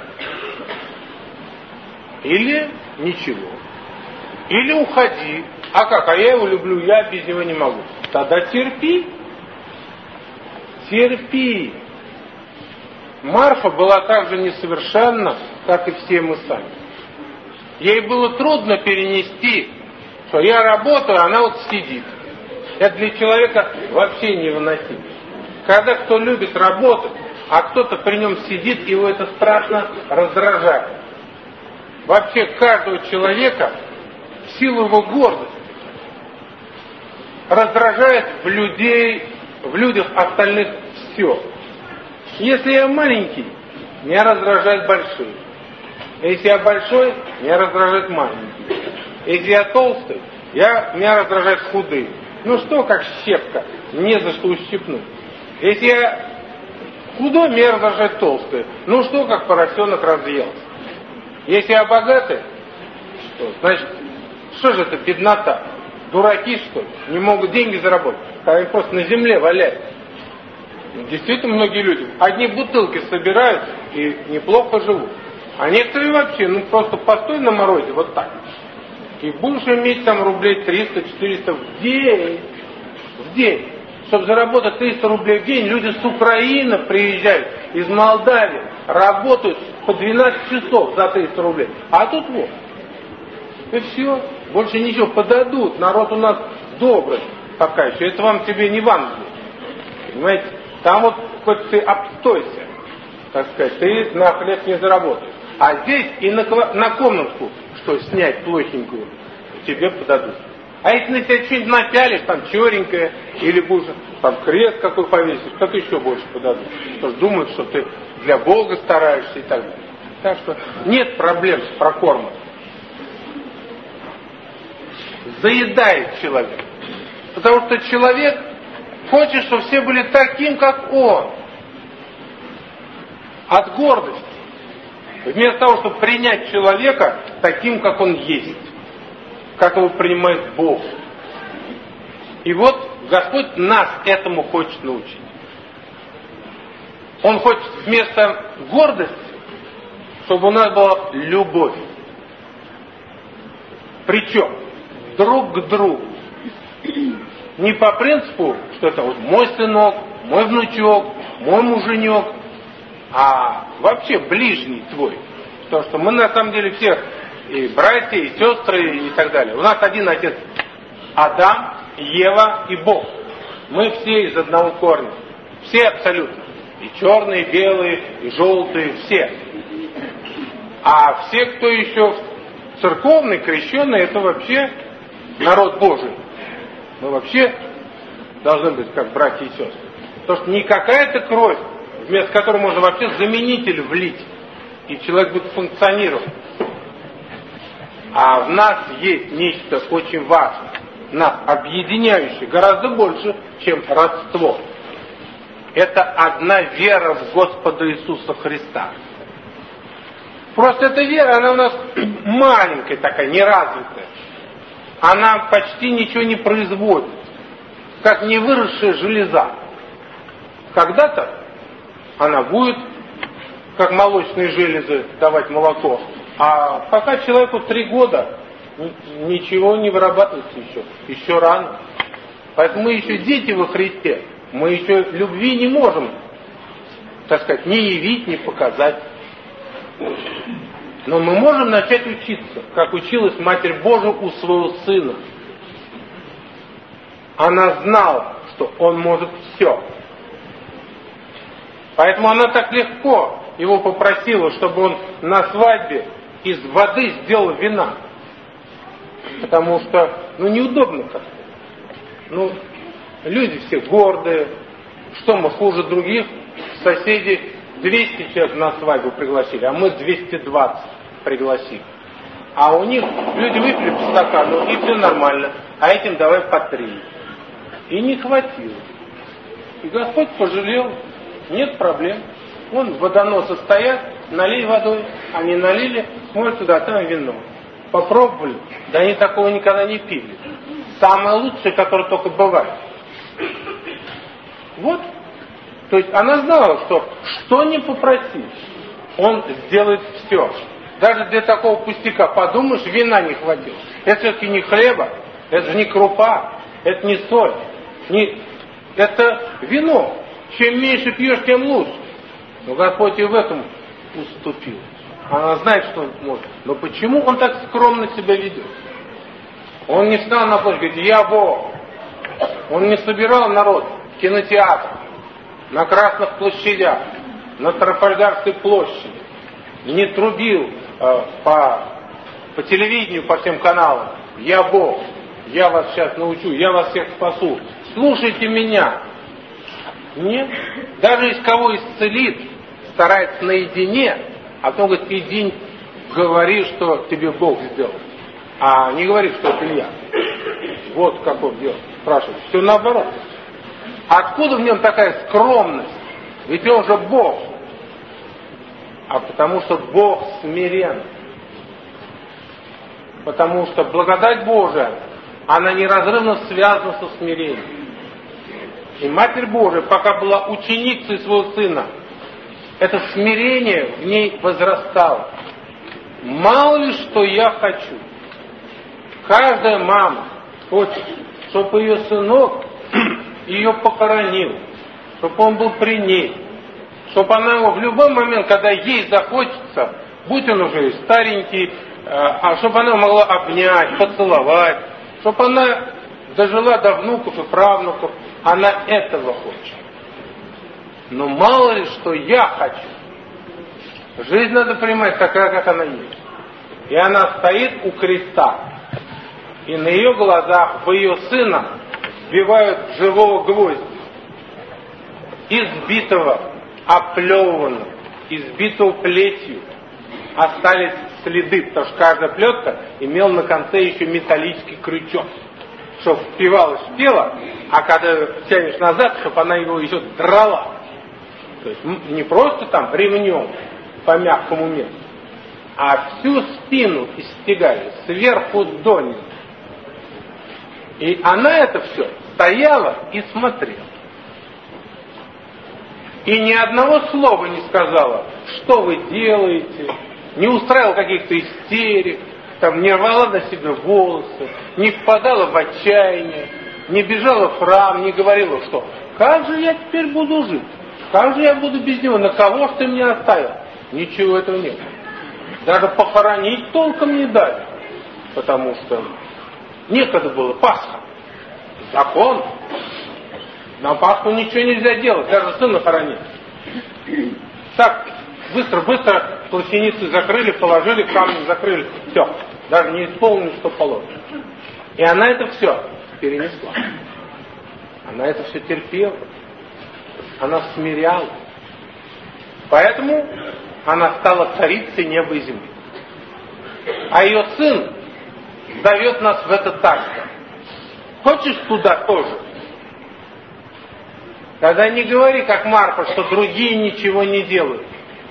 Или ничего. Или уходи. А как? А я его люблю, я без него не могу. Тогда терпи. Терпи. Марфа была так же несовершенна, как и все мы сами. Ей было трудно перенести, что я работаю, а она вот сидит. Это для человека вообще невыносимо. Когда кто любит работать, а кто-то при нем сидит, его это страшно раздражает. Вообще каждого человека в силу его гордости раздражает в людях остальных все. Если я маленький, меня раздражают большие. Если я большой, меня раздражают маленькие. Если я толстый, меня раздражают худые. Ну что, как щепка, не за что ущипнуть. Если я худой, меня раздражает толстый. Ну что, как поросенок разъелся. Если я богатый, что, значит, что же это беднота? Дураки, что ли? Не могут деньги заработать. Они просто на земле валяются. Действительно, многие люди одни бутылки собирают и неплохо живут. А некоторые вообще, просто постой на морозе, вот так. И будешь иметь там рублей 300-400 в день. В день. Чтобы заработать 300 рублей в день, люди с Украины приезжают, из Молдавии, работают по 12 часов за 300 рублей. А тут вот. И все. Больше ничего. Подадут. Народ у нас добрый пока еще. Это вам тебе не в Англии. Понимаете? Там вот хоть ты обстойся, так сказать, ты на хлеб не заработаешь. А здесь и на комнатку, что снять плохенькую, тебе подадут. А если на тебя что-нибудь напялишь, там черненькое, или будешь там крест какой повесишь, то ты еще больше подадут. Потому что думают, что ты для Бога стараешься и так далее. Так что нет проблем с прокормом. Заедает человек. Потому что человек хочет, чтобы все были таким, как он. От гордости. Вместо того, чтобы принять человека таким, как он есть. Как его принимает Бог. И вот Господь нас этому хочет научить. Он хочет вместо гордости, чтобы у нас была любовь. Причем друг к другу. Не по принципу, что это вот мой сынок, мой внучок, мой муженек, а вообще ближний твой. Потому что мы на самом деле все и братья, и сестры, и так далее. У нас один отец Адам, Ева и Бог. Мы все из одного корня. Все абсолютно. И черные, и белые, и желтые, все. А все, кто еще церковный, крещеный, это вообще народ Божий. Мы вообще должны быть как братья и сестры. Потому что не какая-то кровь вместо которого можно вообще заменитель влить, и человек будет функционировать. А в нас есть нечто очень важное, нас объединяющее гораздо больше, чем родство. Это одна вера в Господа Иисуса Христа. Просто эта вера, она у нас маленькая такая, неразвитая. Она почти ничего не производит, как невыросшая железа. Когда-то она будет, как молочные железы, давать молоко. А пока человеку 3 года, ничего не вырабатывается еще рано. Поэтому мы еще дети во Христе. Мы еще любви не можем, так сказать, ни явить, ни показать. Но мы можем начать учиться, как училась Матерь Божия у своего Сына. Она знала, что Он может все. Поэтому она так легко его попросила, чтобы он на свадьбе из воды сделал вина. Потому что, неудобно как-то. Люди все гордые. Что мы хуже других? Соседи 200 человек на свадьбу пригласили, а мы 220 пригласили. А у них люди выпили по стакану, и все нормально. А этим давай по 3. И не хватило. И Господь пожалел. Нет проблем. Вон водоносы стоят, налей водой. Они налили, смотрят туда, там вино. Попробовали. Да они такого никогда не пили. Самое лучшее, которое только бывает. Вот. То есть она знала, что не попросишь, Он сделает все. Даже для такого пустяка, подумаешь, вина не хватило. Это все-таки не хлеба, это не крупа, это не соль. Это вино. Чем меньше пьешь, тем лучше. Но Господь и в этом уступил. Она знает, что Он может. Но почему Он так скромно себя ведет? Он не встал на площадь и говорит: я Бог. Он не собирал народ в кинотеатрах, на Красных площадях, на Трафальгарской площади. Не трубил по телевидению, по всем каналам: я Бог, я вас сейчас научу, я вас всех спасу. Слушайте меня. Нет. Даже из кого исцелит, старается наедине, а потом говорит: иди, говори, что тебе Бог сделал. А не говори, что это я. Вот как он делает. Спрашивает. Все наоборот. Откуда в нем такая скромность? Ведь он же Бог. А потому что Бог смирен. Потому что благодать Божия, она неразрывно связана со смирением. И Матерь Божия, пока была ученицей своего Сына, это смирение в ней возрастало. Мало ли что я хочу. Каждая мама хочет, чтобы ее сынок ее похоронил, чтобы он был при ней, чтобы она его в любой момент, когда ей захочется, будь он уже и старенький, чтобы она могла обнять, поцеловать, чтобы она дожила до внуков и правнуков. Она этого хочет. Но мало ли что я хочу. Жизнь надо принимать такая, как она есть. И она стоит у креста. И на ее глазах в ее сына вбивают живого гвоздя. Избитого, оплеванного, избитого плетью. Остались следы, потому что каждая плетка имела на конце еще металлический крючок, чтобы впивалось в тело, а когда тянешь назад, чтобы она его еще драла. То есть не просто там ремнем по мягкому месту, а всю спину истягали, сверху донизу. И она это все стояла и смотрела. И ни одного слова не сказала, что вы делаете, не устраивала каких-то истерик, там, не рвала на себе волосы, не впадала в отчаяние, не бежала в храм, не говорила, что как же я теперь буду жить, как же я буду без него, на кого ж ты меня оставил? Ничего этого нет. Даже похоронить толком не дали, потому что некогда было, Пасха, закон. На Пасху ничего нельзя делать, даже сына хоронить. Так, быстро плащаницы закрыли, положили, камни закрыли, все. Даже не исполнили, что положено. И она это все перенесла. Она это все терпела. Она смирялась. Поэтому она стала царицей неба и земли. А ее сын зовет нас в это царство. Хочешь туда тоже? Тогда не говори, как Марфа, что другие ничего не делают.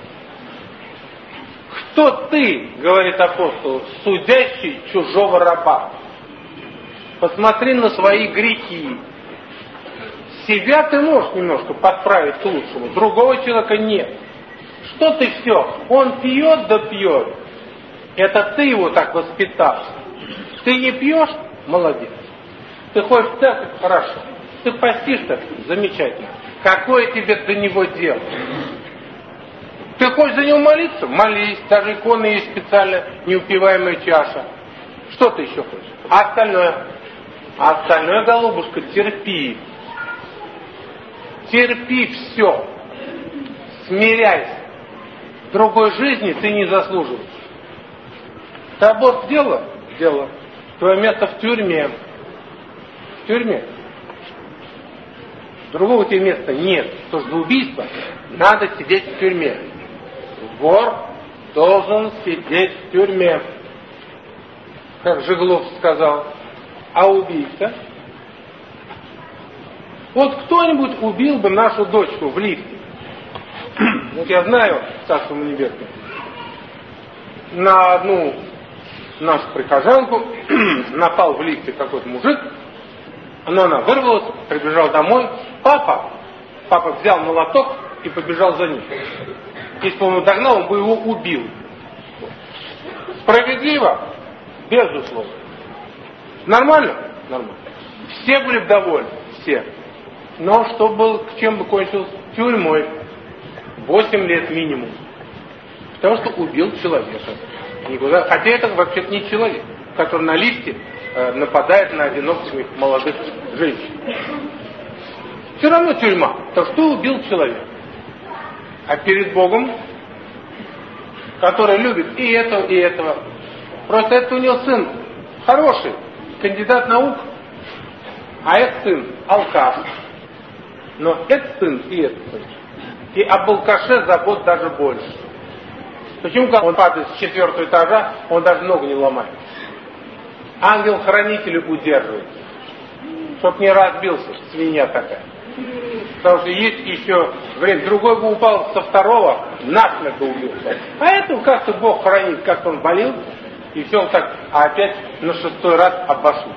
Кто ты, говорит апостол, судящий чужого раба? Посмотри на свои грехи. Себя ты можешь немножко подправить к лучшему, другого человека нет. Что ты все? Он пьет да пьет. Это ты его так воспитал. Ты не пьешь? Молодец. Ты ходишь в церковь? Хорошо. Ты постишься? Замечательно. Какое тебе до него дело? Ты хочешь за него молиться? Молись. Даже иконы есть специально неупиваемая чаша. Что ты еще хочешь? А остальное? А остальное, голубушка, терпи. Терпи все. Смиряйся. Другой жизни ты не заслуживаешь. Ты аборт сделала? Сделала. Твое место в тюрьме. В тюрьме. Другого тебе места нет. Потому что за убийство надо сидеть в тюрьме. Вор должен сидеть в тюрьме. Как Жиглов сказал. А убийца? Вот кто-нибудь убил бы нашу дочку в лифте. Вот я знаю, Царство Небесное, на одну нашу прихожанку напал в лифте какой-то мужик, но она вырвалась, прибежала домой. Папа взял молоток и побежал за ним. Если бы он его догнал, он бы его убил. Справедливо? Безусловно. Нормально? Нормально. Все были бы довольны, все. Но что был, чем бы кончилось? Тюрьмой. 8 лет минимум. Потому что убил человека. Никуда. Хотя это вообще-то не человек, который на лифте нападает на одиноких молодых женщин. Все равно тюрьма. Так что убил человека. А перед Богом, который любит и этого, и этого. Просто это у него сын хороший, кандидат наук, а этот сын алкаш. Но этот сын и этот сын. И об алкаше забот даже больше. Почему, когда он падает с 4-го этажа, он даже ногу не ломает? Ангел-хранитель удерживает. Чтоб не разбился, свинья такая. Потому что есть еще время. Другой бы упал со 2-го, насмерть бы убился. А этого как-то Бог хранит, как он болел, и все так, а опять на 6-й раз обошлось.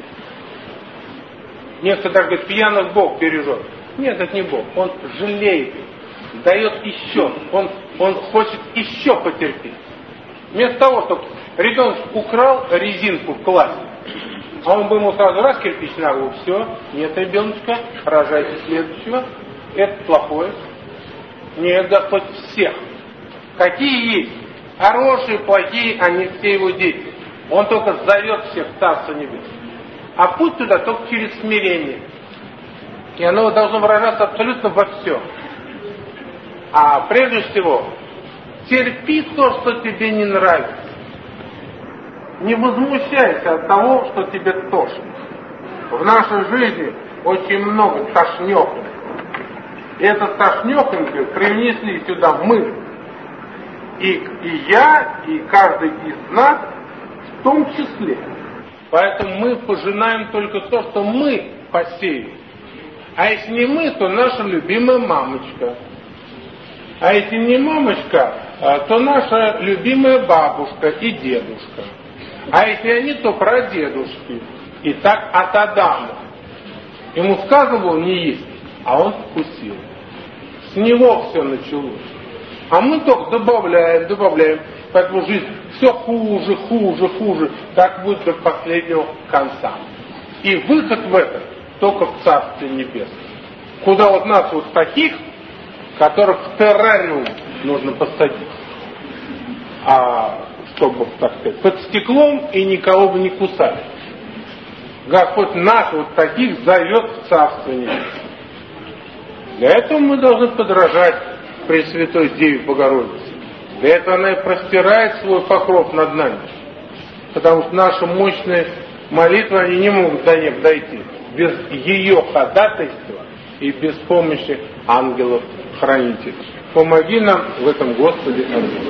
Некоторые даже говорят, пьяных Бог бережет. Нет, это не Бог. Он жалеет, дает еще. Он хочет еще потерпеть. Вместо того, чтобы ребенок украл резинку в классе, а он бы ему сразу раз кирпич на голову, все, нет, ребеночка, рожайте следующего, это плохое. Нет, Господь всех. Какие есть, хорошие, плохие, они все его дети. Он только зовет всех в Царство Небесное. А путь туда только через смирение. И оно должно выражаться абсолютно во всем. А прежде всего, терпи то, что тебе не нравится. Не возмущайся от того, что тебе тошно. В нашей жизни очень много тошнёхонького. И это тошнёхонькое принесли сюда мы. И я, и каждый из нас в том числе. Поэтому мы пожинаем только то, что мы посеяли. А если не мы, то наша любимая мамочка. А если не мамочка, то наша любимая бабушка и дедушка. А если они, то прадедушки. И так от Адама. Ему сказано было не есть, а он вкусил. С него все началось. А мы только добавляем. Поэтому жизнь все хуже. Так будет до последнего конца. И выход в это только в Царстве Небесном. Куда вот нас вот таких, которых в террариум нужно посадить. Чтобы, так сказать, под стеклом и никого бы не кусали. Господь нас вот таких зовет в Царство Небесное. Для этого мы должны подражать Пресвятой Деве Богородице. Для этого она и простирает свой покров над нами. Потому что наши мощные молитвы, они не могут до неба дойти без ее ходатайства и без помощи ангелов-хранителей. Помоги нам в этом, Господи. Аминь.